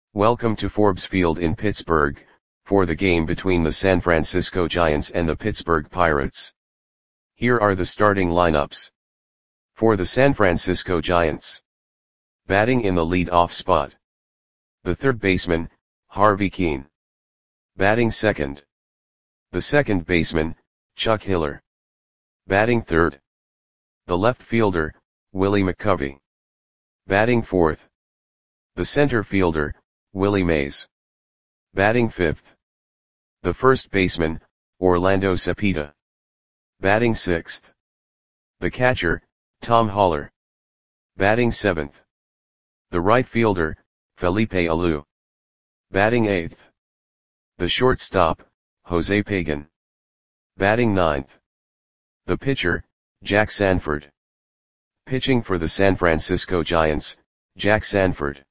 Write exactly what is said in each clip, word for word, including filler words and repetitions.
Welcome to Forbes Field in Pittsburgh, for the game between the San Francisco Giants and the Pittsburgh Pirates. Here are the starting lineups. For the San Francisco Giants. Batting in the lead-off spot. The third baseman, Harvey Kuenn. Batting second. The second baseman, Chuck Hiller. Batting third. The left fielder, Willie McCovey. Batting fourth. The center fielder, Willie Mays. Batting fifth. The first baseman, Orlando Cepeda. Batting sixth. The catcher, Tom Haller. Batting seventh. The right fielder, Felipe Alou. Batting eighth. The shortstop, Jose Pagan. Batting ninth. The pitcher, Jack Sanford. Pitching for the San Francisco Giants, Jack Sanford.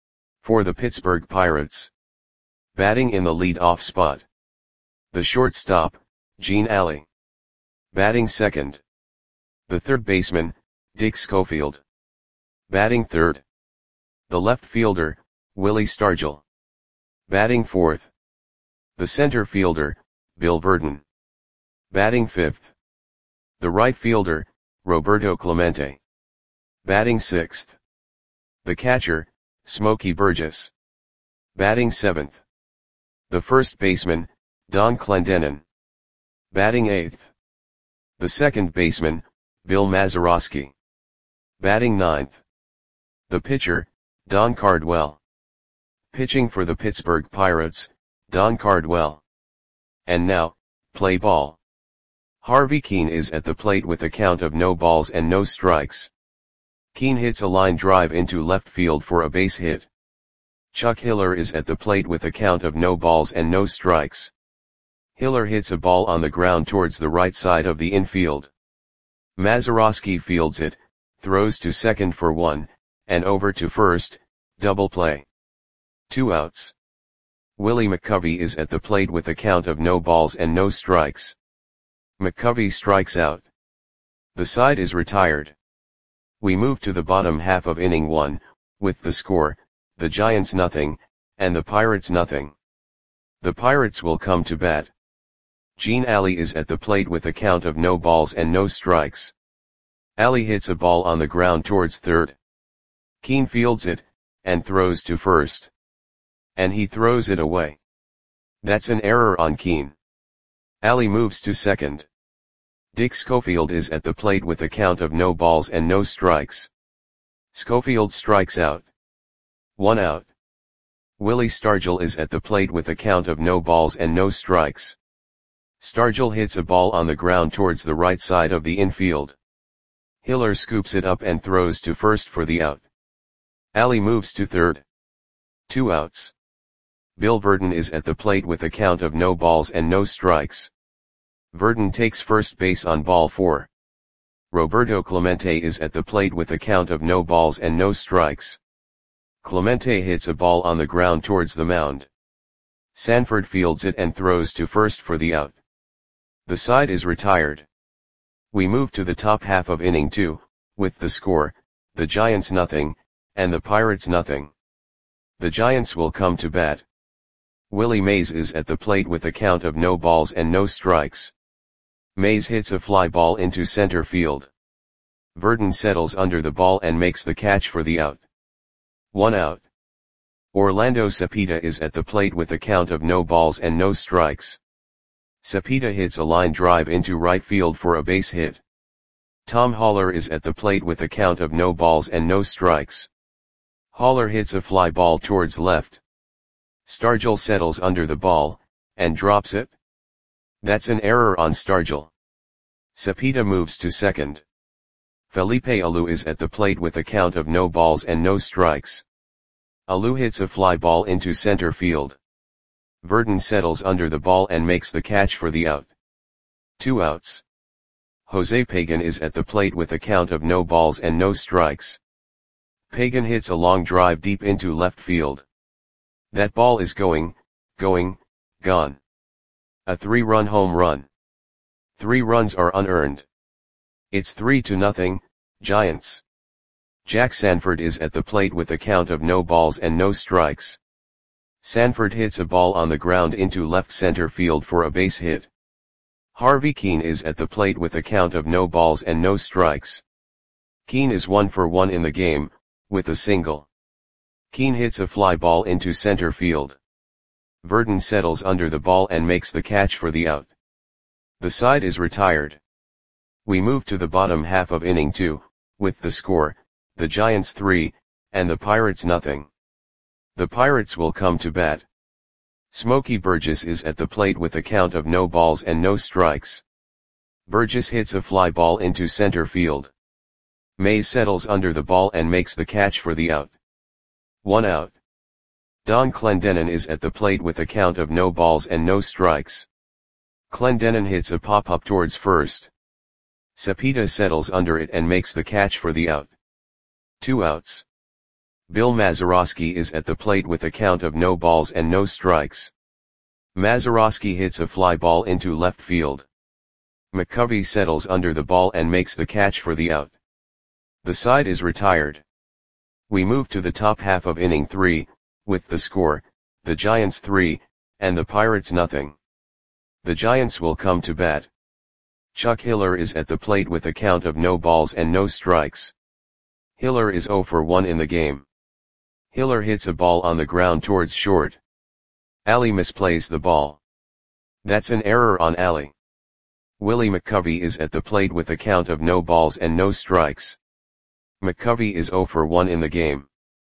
For the Pittsburgh Pirates. Batting in the lead-off spot. The shortstop, Gene Alley. Batting second. The third baseman, Dick Schofield. Batting third. The left fielder, Willie Stargell. Batting fourth. The center fielder, Bill Virdon. Batting fifth. The right fielder, Roberto Clemente. Batting sixth. The catcher, Smokey Burgess. Batting seventh. The first baseman, Don Clendenon. Batting eighth. The second baseman, Bill Mazeroski. Batting ninth. The pitcher, Don Cardwell. Pitching for the Pittsburgh Pirates, Don Cardwell. And now, play ball. Harvey Kuenn is at the plate with a count of no balls and no strikes. Kuenn hits a line drive into left field for a base hit. Chuck Hiller is at the plate with a count of no balls and no strikes. Hiller hits a ball on the ground towards the right side of the infield. Mazeroski fields it, throws to second for one, and over to first, double play. Two outs. Willie McCovey is at the plate with a count of no balls and no strikes. McCovey strikes out. The side is retired. We move to the bottom half of inning one, with the score, the Giants nothing, and the Pirates nothing. The Pirates will come to bat. Gene Alley is at the plate with a count of no balls and no strikes. Alley hits a ball on the ground towards third. Kuenn fields it, and throws to first. And he throws it away. That's an error on Kuenn. Alley moves to second. Dick Schofield is at the plate with a count of no balls and no strikes. Schofield strikes out. One out. Willie Stargell is at the plate with a count of no balls and no strikes. Stargell hits a ball on the ground towards the right side of the infield. Hiller scoops it up and throws to first for the out. Alley moves to third. Two outs. Bill Virdon is at the plate with a count of no balls and no strikes. Virdon takes first base on ball four. Roberto Clemente is at the plate with a count of no balls and no strikes. Clemente hits a ball on the ground towards the mound. Sanford fields it and throws to first for the out. The side is retired. We move to the top half of inning two, with the score, the Giants nothing, and the Pirates nothing. The Giants will come to bat. Willie Mays is at the plate with a count of no balls and no strikes. Mays hits a fly ball into center field. Virdon settles under the ball and makes the catch for the out. One out. Orlando Cepeda is at the plate with a count of no balls and no strikes. Cepeda hits a line drive into right field for a base hit. Tom Haller is at the plate with a count of no balls and no strikes. Haller hits a fly ball towards left. Stargell settles under the ball, and drops it. That's an error on Stargell. Cepeda moves to second. Felipe Alou is at the plate with a count of no balls and no strikes. Alou hits a fly ball into center field. Virdon settles under the ball and makes the catch for the out. Two outs. Jose Pagan is at the plate with a count of no balls and no strikes. Pagan hits a long drive deep into left field. That ball is going, going, gone. A three-run home run. Three runs are unearned. It's three to nothing, Giants. Jack Sanford is at the plate with a count of no balls and no strikes. Sanford hits a ball on the ground into left center field for a base hit. Harvey Keene is at the plate with a count of no balls and no strikes. Keene is one for one in the game, with a single. Keene hits a fly ball into center field. Verdon settles under the ball and makes the catch for the out. The side is retired. We move to the bottom half of inning two, with the score, the Giants three, and the Pirates nothing. The Pirates will come to bat. Smokey Burgess is at the plate with a count of no balls and no strikes. Burgess hits a fly ball into center field. Mays settles under the ball and makes the catch for the out. One out. Don Clendenon is at the plate with a count of no balls and no strikes. Clendenon hits a pop-up towards first. Cepeda settles under it and makes the catch for the out. Two outs. Bill Mazeroski is at the plate with a count of no balls and no strikes. Mazeroski hits a fly ball into left field. McCovey settles under the ball and makes the catch for the out. The side is retired. We move to the top half of inning three, with the score, the Giants three, and the Pirates nothing. The Giants will come to bat. Chuck Hiller is at the plate with a count of no balls and no strikes. Hiller is oh for one in the game. Hiller hits a ball on the ground towards short. Alley misplays the ball. That's an error on Alley. Willie McCovey is at the plate with a count of no balls and no strikes. McCovey is oh for one in the game.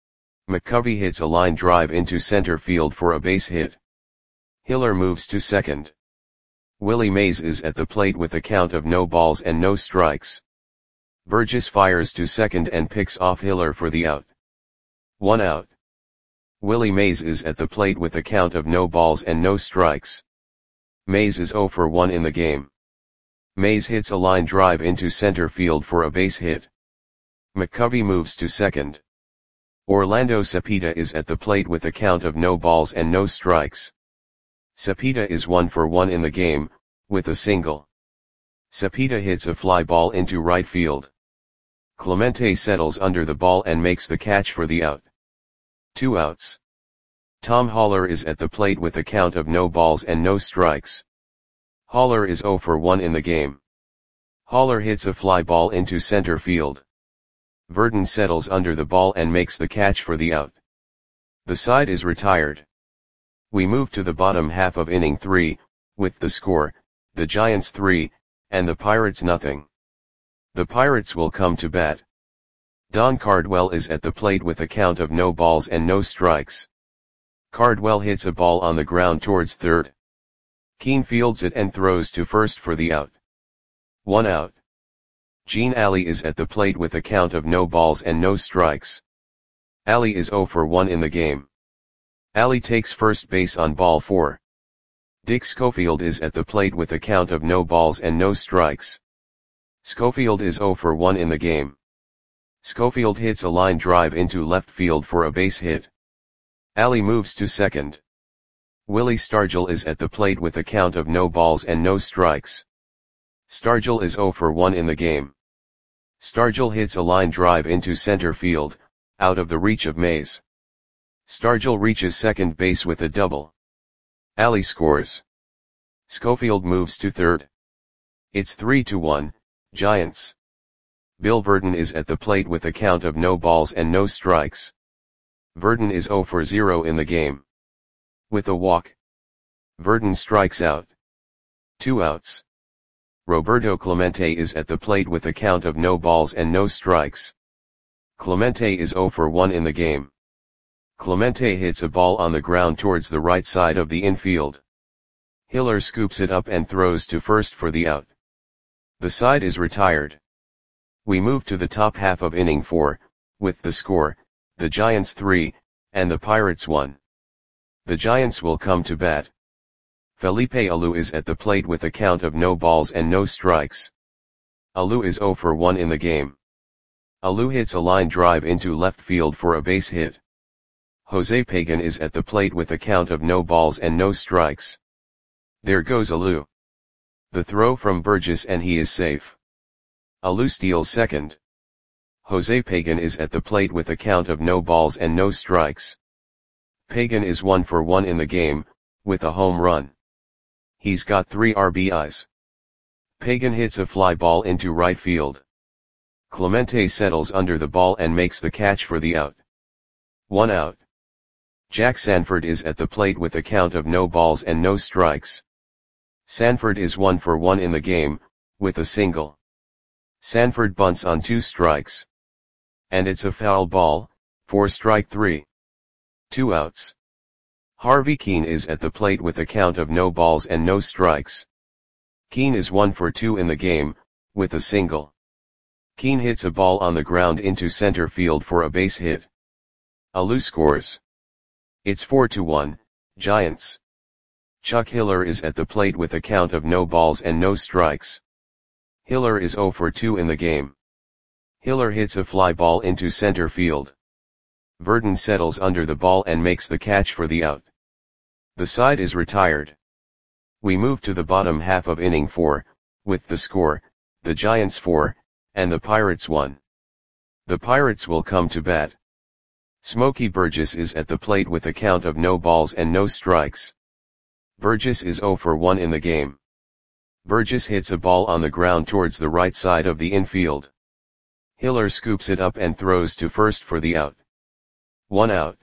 McCovey hits a line drive into center field for a base hit. Hiller moves to second. Willie Mays is at the plate with a count of no balls and no strikes. Burgess fires to second and picks off Hiller for the out. One out. Willie Mays is at the plate with a count of no balls and no strikes. Mays is oh for one in the game. Mays hits a line drive into center field for a base hit. McCovey moves to second. Orlando Cepeda is at the plate with a count of no balls and no strikes. Cepeda is one for one in the game, with a single. Cepeda hits a fly ball into right field. Clemente settles under the ball and makes the catch for the out. Two outs. Tom Haller is at the plate with a count of no balls and no strikes. Haller is oh for one in the game. Haller hits a fly ball into center field. Verdon settles under the ball and makes the catch for the out. The side is retired. We move to the bottom half of inning three, with the score, the Giants three, and the Pirates nothing. The Pirates will come to bat. Don Cardwell is at the plate with a count of no balls and no strikes. Cardwell hits a ball on the ground towards third. Keene fields it and throws to first for the out. One out. Gene Alley is at the plate with a count of no balls and no strikes. Alley is oh for one in the game. Alley takes first base on ball four. Dick Schofield is at the plate with a count of no balls and no strikes. Schofield is oh for one in the game. Schofield hits a line drive into left field for a base hit. Alley moves to second. Willie Stargell is at the plate with a count of no balls and no strikes. Stargell is oh for one in the game. Stargell hits a line drive into center field, out of the reach of Mays. Stargell reaches second base with a double. Alley scores. Schofield moves to third. It's three to one, Giants. Bill Verdon is at the plate with a count of no balls and no strikes. Verdon is oh for zero in the game. With a walk. Verdon strikes out. Two outs. Roberto Clemente is at the plate with a count of no balls and no strikes. Clemente is oh for one in the game. Clemente hits a ball on the ground towards the right side of the infield. Hiller scoops it up and throws to first for the out. The side is retired. We move to the top half of inning four, with the score, the Giants three, and the Pirates one. The Giants will come to bat. Felipe Alou is at the plate with a count of no balls and no strikes. Alou is oh for one in the game. Alou hits a line drive into left field for a base hit. Jose Pagan is at the plate with a count of no balls and no strikes. There goes Alou. The throw from Burgess and he is safe. Alou steals second. Jose Pagan is at the plate with a count of no balls and no strikes. Pagan is one for one in the game, with a home run. He's got three R B Is. Pagan hits a fly ball into right field. Clemente settles under the ball and makes the catch for the out. One out. Jack Sanford is at the plate with a count of no balls and no strikes. Sanford is one for one in the game, with a single. Sanford bunts on two strikes. And it's a foul ball, for strike three. Two outs. Harvey Keene is at the plate with a count of no balls and no strikes. Keene is one for two in the game, with a single. Keene hits a ball on the ground into center field for a base hit. Alou scores. It's four to one, Giants. Chuck Hiller is at the plate with a count of no balls and no strikes. Hiller is zero for two in the game. Hiller hits a fly ball into center field. Verdon settles under the ball and makes the catch for the out. The side is retired. We move to the bottom half of inning four, with the score, the Giants four, and the Pirates one. The Pirates will come to bat. Smokey Burgess is at the plate with a count of no balls and no strikes. Burgess is zero for one in the game. Burgess hits a ball on the ground towards the right side of the infield. Hiller scoops it up and throws to first for the out. One out.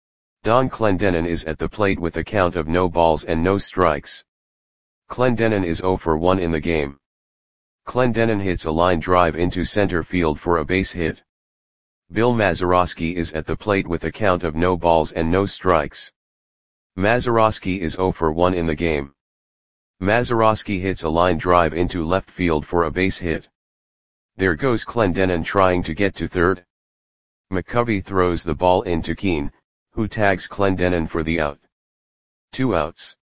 Don Clendenon is at the plate with a count of no balls and no strikes. Clendenon is zero for one in the game. Clendenon hits a line drive into center field for a base hit. Bill Mazeroski is at the plate with a count of no balls and no strikes. Mazeroski is zero for one in the game. Mazeroski hits a line drive into left field for a base hit. There goes Clendenon trying to get to third. McCovey throws the ball into Keene, who tags Clendenon for the out. Two outs.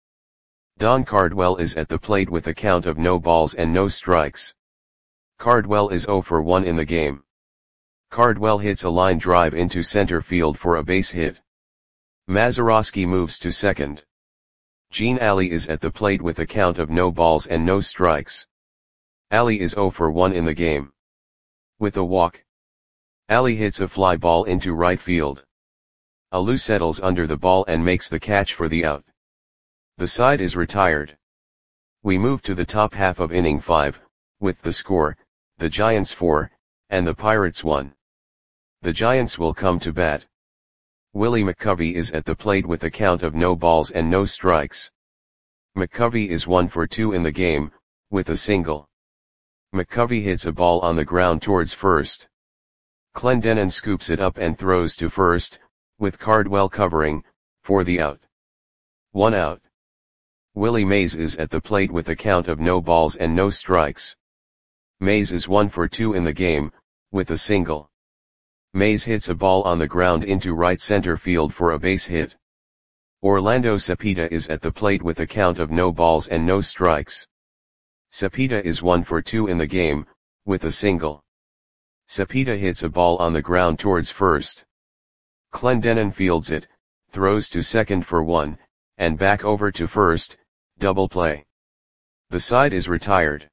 Don Cardwell is at the plate with a count of no balls and no strikes. Cardwell is zero for one in the game. Cardwell hits a line drive into center field for a base hit. Mazeroski moves to second. Gene Alley is at the plate with a count of no balls and no strikes. Alley is zero for one in the game. With a walk. Alley hits a fly ball into right field. Alou settles under the ball and makes the catch for the out. The side is retired. We move to the top half of inning five, with the score, the Giants four, and the Pirates one. The Giants will come to bat. Willie McCovey is at the plate with a count of no balls and no strikes. McCovey is one for two in the game, with a single. McCovey hits a ball on the ground towards first. Clendenon scoops it up and throws to first, with Cardwell covering, for the out. One out. Willie Mays is at the plate with a count of no balls and no strikes. Mays is one for two in the game, with a single. Mays hits a ball on the ground into right center field for a base hit. Orlando Cepeda is at the plate with a count of no balls and no strikes. Cepeda is one for two in the game, with a single. Cepeda hits a ball on the ground towards first. Clendenon fields it, throws to second for one, and back over to first, double play. The side is retired.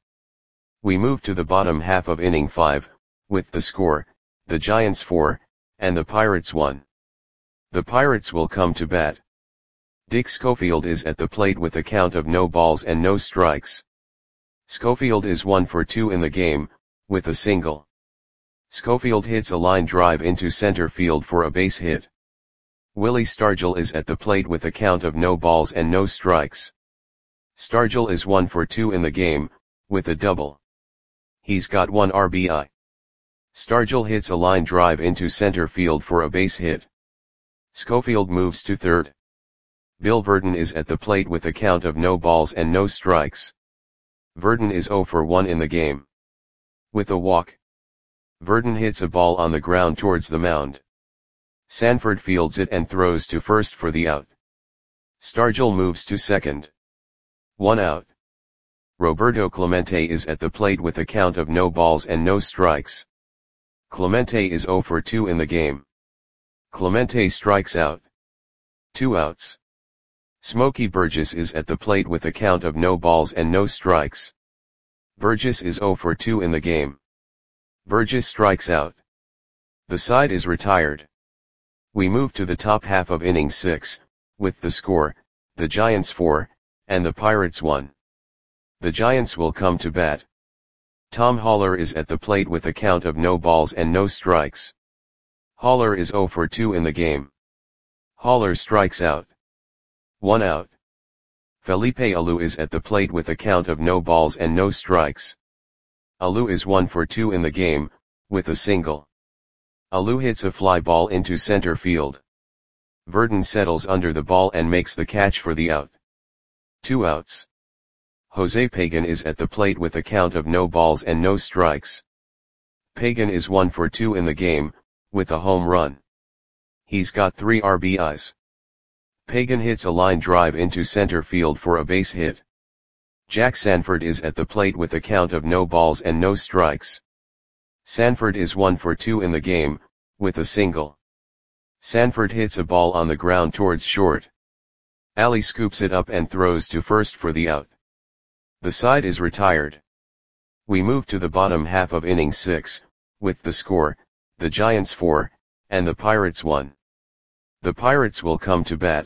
We move to the bottom half of inning five, with the score, the Giants four, and the Pirates one. The Pirates will come to bat. Dick Schofield is at the plate with a count of no balls and no strikes. Schofield is one for two in the game, with a single. Schofield hits a line drive into center field for a base hit. Willie Stargell is at the plate with a count of no balls and no strikes. Stargell is one for two in the game, with a double. He's got one R B I. Stargell hits a line drive into center field for a base hit. Schofield moves to third. Bill Verdon is at the plate with a count of no balls and no strikes. Verdon is zero for one in the game. With a walk. Verdon hits a ball on the ground towards the mound. Sanford fields it and throws to first for the out. Stargell moves to second. One out. Roberto Clemente is at the plate with a count of no balls and no strikes. Clemente is zero for two in the game. Clemente strikes out. Two outs. Smokey Burgess is at the plate with a count of no balls and no strikes. Burgess is zero for two in the game. Burgess strikes out. The side is retired. We move to the top half of inning six, with the score, the Giants four, and the Pirates one. The Giants will come to bat. Tom Haller is at the plate with a count of no balls and no strikes. Haller is oh for two in the game. Haller strikes out. One out. Felipe Alou is at the plate with a count of no balls and no strikes. Alou is one for two in the game, with a single. Alou hits a fly ball into center field. Verdon settles under the ball and makes the catch for the out. Two outs. Jose Pagan is at the plate with a count of no balls and no strikes. Pagan is one for two in the game, with a home run. He's got three R B Is. Pagan hits a line drive into center field for a base hit. Jack Sanford is at the plate with a count of no balls and no strikes. Sanford is one for two in the game, with a single. Sanford hits a ball on the ground towards short. Ali scoops it up and throws to first for the out. The side is retired. We move to the bottom half of inning six, with the score, the Giants four, and the Pirates one. The Pirates will come to bat.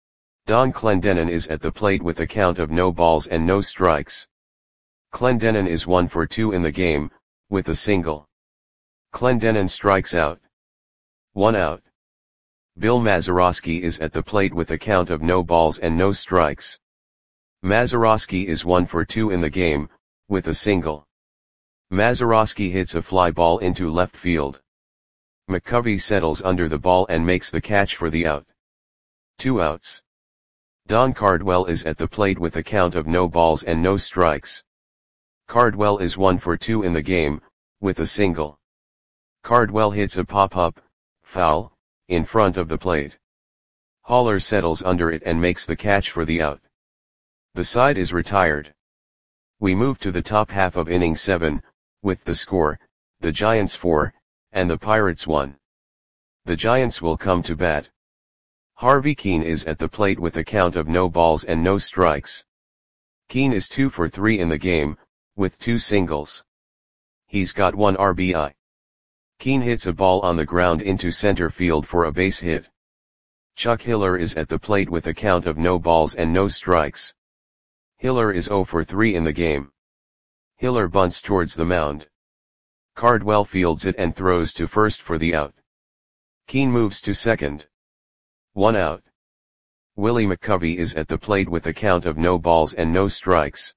Don Clendenon is at the plate with a count of no balls and no strikes. Clendenon is one for two in the game, with a single. Clendenon strikes out. One out. Bill Mazeroski is at the plate with a count of no balls and no strikes. Mazeroski is one for two in the game, with a single. Mazeroski hits a fly ball into left field. McCovey settles under the ball and makes the catch for the out. Two outs. Don Cardwell is at the plate with a count of no balls and no strikes. Cardwell is one for two in the game, with a single. Cardwell hits a pop-up, foul, in front of the plate. Haller settles under it and makes the catch for the out. The side is retired. We move to the top half of inning seven, with the score, the Giants four, and the Pirates one. The Giants will come to bat. Harvey Keene is at the plate with a count of no balls and no strikes. Keene is two for three in the game, with two singles. He's got one R B I. Keene hits a ball on the ground into center field for a base hit. Chuck Hiller is at the plate with a count of no balls and no strikes. Hiller is oh for three in the game. Hiller bunts towards the mound. Cardwell fields it and throws to first for the out. Keene moves to second. One out. Willie McCovey is at the plate with a count of no balls and no strikes.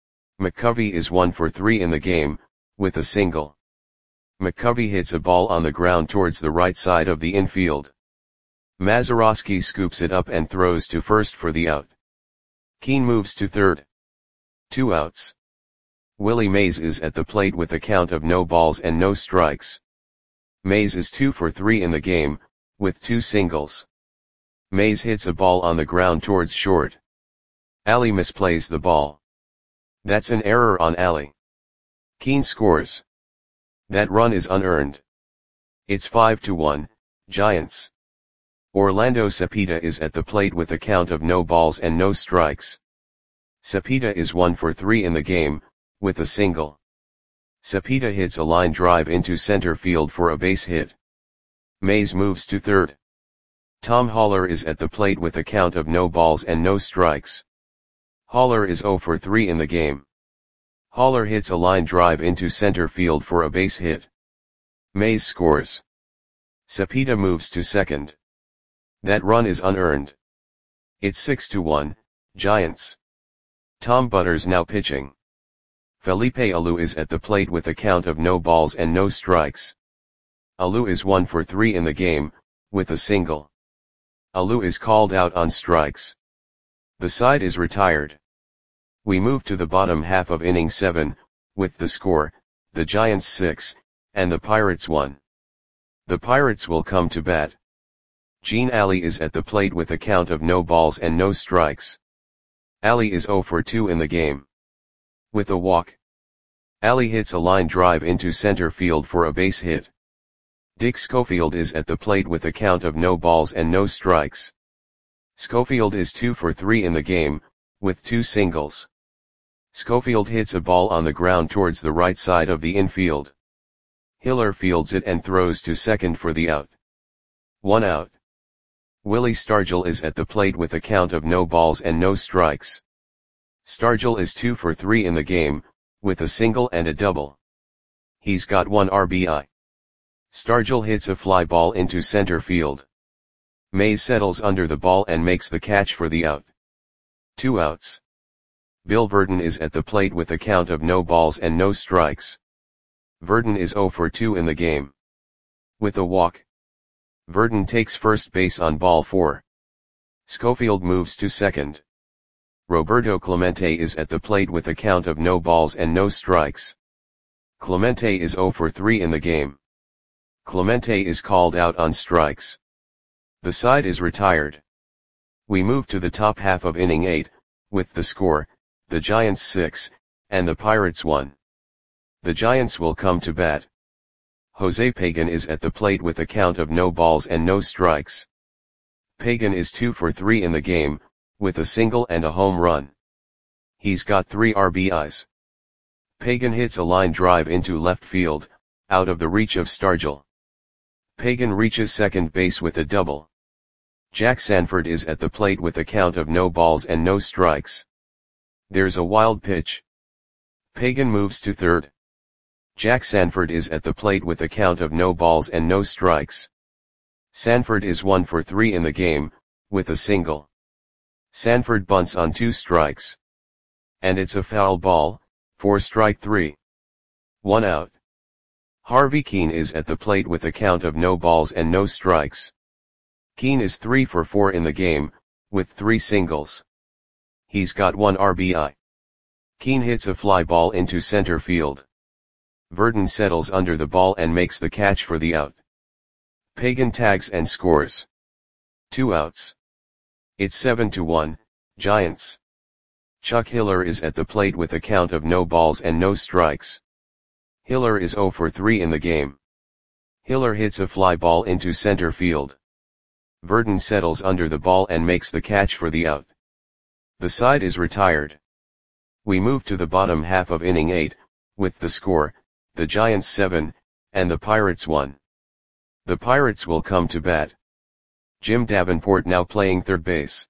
McCovey is one for three in the game, with a single. McCovey hits a ball on the ground towards the right side of the infield. Mazeroski scoops it up and throws to first for the out. Keene moves to third. Two outs. Willie Mays is at the plate with a count of no balls and no strikes. Mays is two for three in the game, with two singles. Mays hits a ball on the ground towards short. Ali misplays the ball. That's an error on Ali. Keene scores. That run is unearned. It's five to one, Giants. Orlando Cepeda is at the plate with a count of no balls and no strikes. Cepeda is one for three in the game, with a single. Cepeda hits a line drive into center field for a base hit. Mays moves to third. Tom Haller is at the plate with a count of no balls and no strikes. Haller is oh for three in the game. Haller hits a line drive into center field for a base hit. Mays scores. Cepeda moves to second. That run is unearned. It's six to one, Giants. Tom Butters now pitching. Felipe Alou is at the plate with a count of no balls and no strikes. Alou is one for three in the game, with a single. Alou is called out on strikes. The side is retired. We move to the bottom half of inning seven, with the score, the Giants six, and the Pirates one. The Pirates will come to bat. Gene Ali is at the plate with a count of no balls and no strikes. Ali is oh for two in the game. With a walk. Ali hits a line drive into center field for a base hit. Dick Schofield is at the plate with a count of no balls and no strikes. Schofield is two for three in the game, with two singles. Schofield hits a ball on the ground towards the right side of the infield. Hiller fields it and throws to second for the out. One out. Willie Stargell is at the plate with a count of no balls and no strikes. Stargell is two for three in the game, with a single and a double. He's got one R B I. Stargell hits a fly ball into center field. Mays settles under the ball and makes the catch for the out. Two outs. Bill Virdon is at the plate with a count of no balls and no strikes. Virdon is zero for two in the game. With a walk. Virdon takes first base on ball four. Schofield moves to second. Roberto Clemente is at the plate with a count of no balls and no strikes. Clemente is zero for three in the game. Clemente is called out on strikes. The side is retired. We move to the top half of inning eight, with the score, the Giants six, and the Pirates one. The Giants will come to bat. Jose Pagan is at the plate with a count of no balls and no strikes. Pagan is two for three in the game, with a single and a home run. He's got three R B Is. Pagan hits a line drive into left field, out of the reach of Stargell. Pagan reaches second base with a double. Jack Sanford is at the plate with a count of no balls and no strikes. There's a wild pitch. Pagan moves to third. Jack Sanford is at the plate with a count of no balls and no strikes. Sanford is one for three in the game, with a single. Sanford bunts on two strikes. And it's a foul ball, for strike three. One out. Harvey Keene is at the plate with a count of no balls and no strikes. Keene is three for four in the game, with three singles. He's got one R B I. Keene hits a fly ball into center field. Virdon settles under the ball and makes the catch for the out. Pagan tags and scores. Two outs. It's seven to one, Giants. Chuck Hiller is at the plate with a count of no balls and no strikes. Hiller is zero for three in the game. Hiller hits a fly ball into center field. Virdon settles under the ball and makes the catch for the out. The side is retired. We move to the bottom half of inning eight, with the score, the Giants seven, and the Pirates one. The Pirates will come to bat. Jim Davenport now playing third base.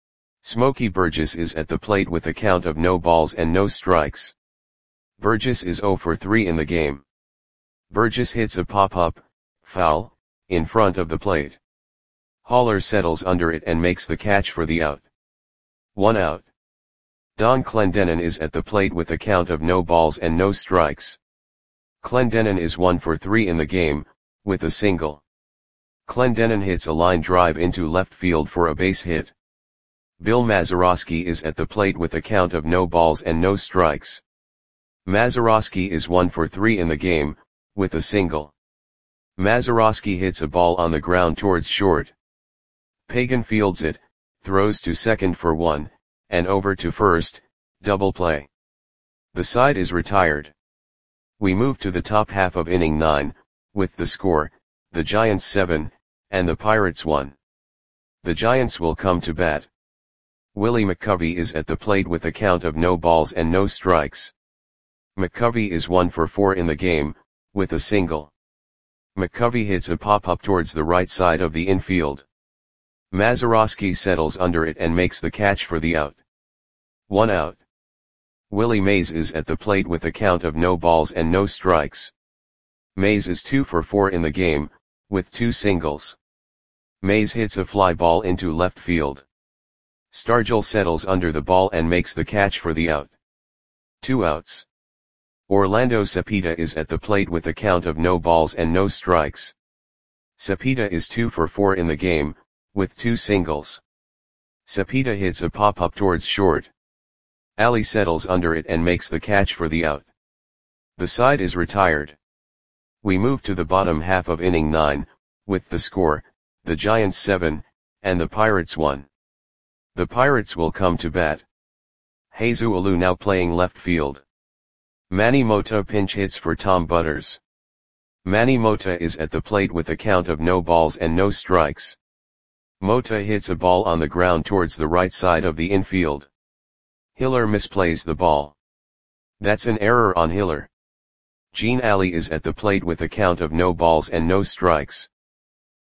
Smokey Burgess is at the plate with a count of no balls and no strikes. Burgess is zero for three in the game. Burgess hits a pop-up, foul, in front of the plate. Haller settles under it and makes the catch for the out. One out. Don Clendenon is at the plate with a count of no balls and no strikes. Clendenon is one for three in the game, with a single. Clendenon hits a line drive into left field for a base hit. Bill Mazeroski is at the plate with a count of no balls and no strikes. Mazeroski is one for three in the game, with a single. Mazeroski hits a ball on the ground towards short. Pagan fields it, throws to second for one, and over to first, double play. The side is retired. We move to the top half of inning nine, with the score, the Giants seven, and the Pirates one. The Giants will come to bat. Willie McCovey is at the plate with a count of no balls and no strikes. McCovey is one for four in the game, with a single. McCovey hits a pop-up towards the right side of the infield. Mazeroski settles under it and makes the catch for the out. One out. Willie Mays is at the plate with a count of no balls and no strikes. Mays is two for four in the game, with two singles. Mays hits a fly ball into left field. Stargell settles under the ball and makes the catch for the out. Two outs. Orlando Cepeda is at the plate with a count of no balls and no strikes. Cepeda is two for four in the game, with two singles. Cepeda hits a pop-up towards short. Ali settles under it and makes the catch for the out. The side is retired. We move to the bottom half of inning nine, with the score, the Giants seven, and the Pirates one. The Pirates will come to bat. Jesus Alou now playing left field. Manny Mota pinch hits for Tom Butters. Manny Mota is at the plate with a count of no balls and no strikes. Mota hits a ball on the ground towards the right side of the infield. Hiller misplays the ball. That's an error on Hiller. Gene Alley is at the plate with a count of no balls and no strikes.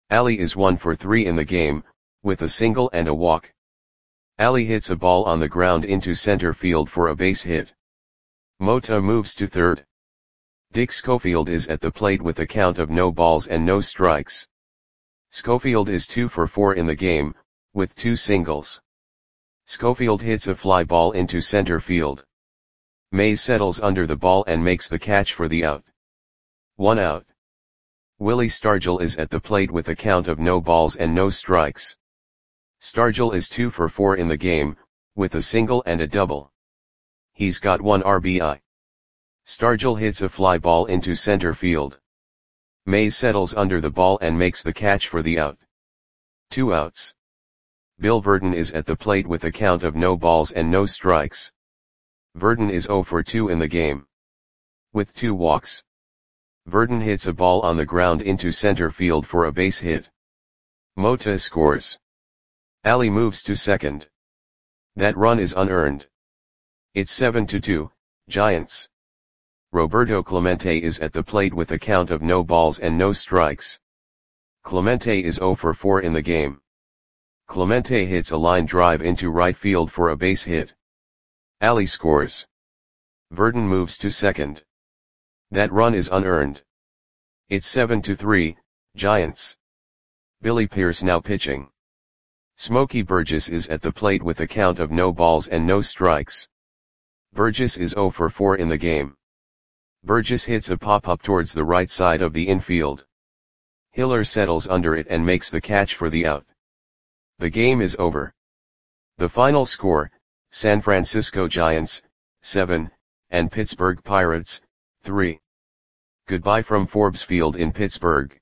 Ali is one for three in the game, with a single and a walk. Ali hits a ball on the ground into center field for a base hit. Mota moves to third. Dick Schofield is at the plate with a count of no balls and no strikes. Schofield is two for four in the game, with two singles. Schofield hits a fly ball into center field. Mays settles under the ball and makes the catch for the out. One out. Willie Stargell is at the plate with a count of no balls and no strikes. Stargell is two for four in the game, with a single and a double. He's got one R B I. Stargell hits a fly ball into center field. Mays settles under the ball and makes the catch for the out. Two outs. Bill Virdon is at the plate with a count of no balls and no strikes. Virdon is zero for two in the game. With two walks. Virdon hits a ball on the ground into center field for a base hit. Mota scores. Ali moves to second. That run is unearned. It's seven to two, Giants. Roberto Clemente is at the plate with a count of no balls and no strikes. Clemente is zero for four in the game. Clemente hits a line drive into right field for a base hit. Ali scores. Virdon moves to second. That run is unearned. It's seven to three, Giants. Billy Pierce now pitching. Smokey Burgess is at the plate with a count of no balls and no strikes. Burgess is zero for four in the game. Burgess hits a pop-up towards the right side of the infield. Hiller settles under it and makes the catch for the out. The game is over. The final score, San Francisco Giants, seven, and Pittsburgh Pirates, three. Goodbye from Forbes Field in Pittsburgh.